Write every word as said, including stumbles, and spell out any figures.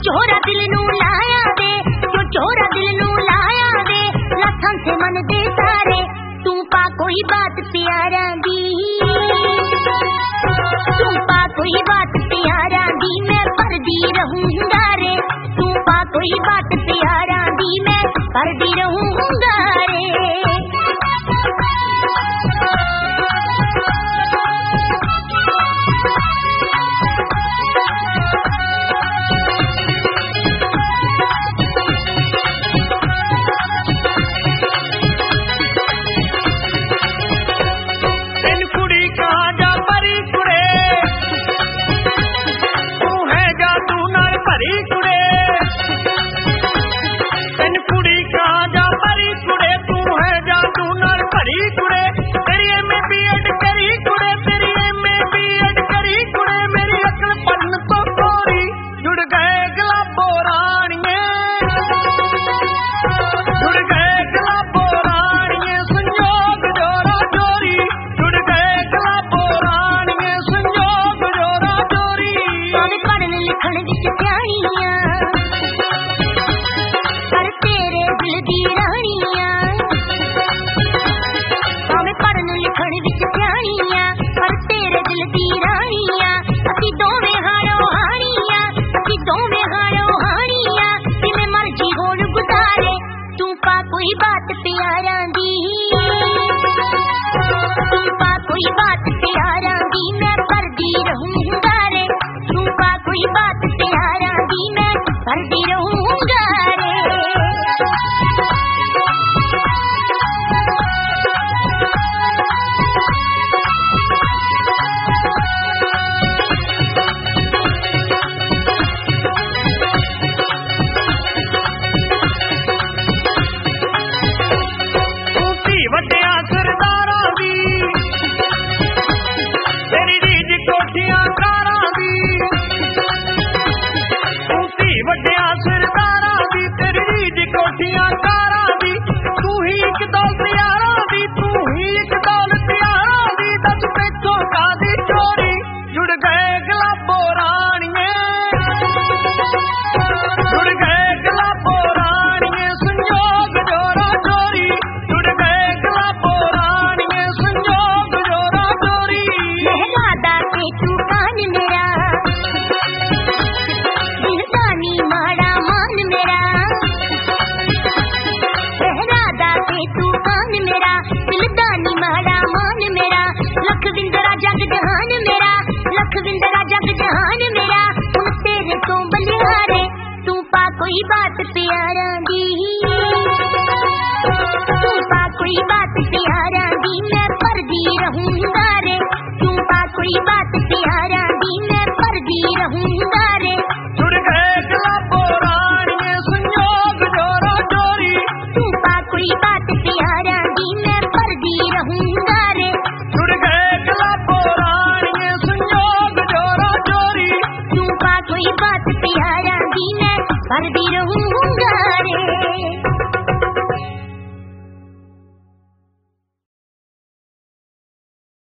चोरा दिल नू लाया दे, जो चोरा दिल नू लाया दे, लाखां से मन दे सारे, तू पा कोई बात प्यारा दी, तू पा कोई बात प्यारा दी, मैं परदी रहूंगा रे, तू पा कोई बात प्यारा दी, मैं परदी रहूंगा रे। कोई बात प्यारा दी, तू पा कोई बात प्यारा दी, मैं परदी रहूंगा रे, तू पा कोई बात प्यारा दी, मैं परदी रहूंगा।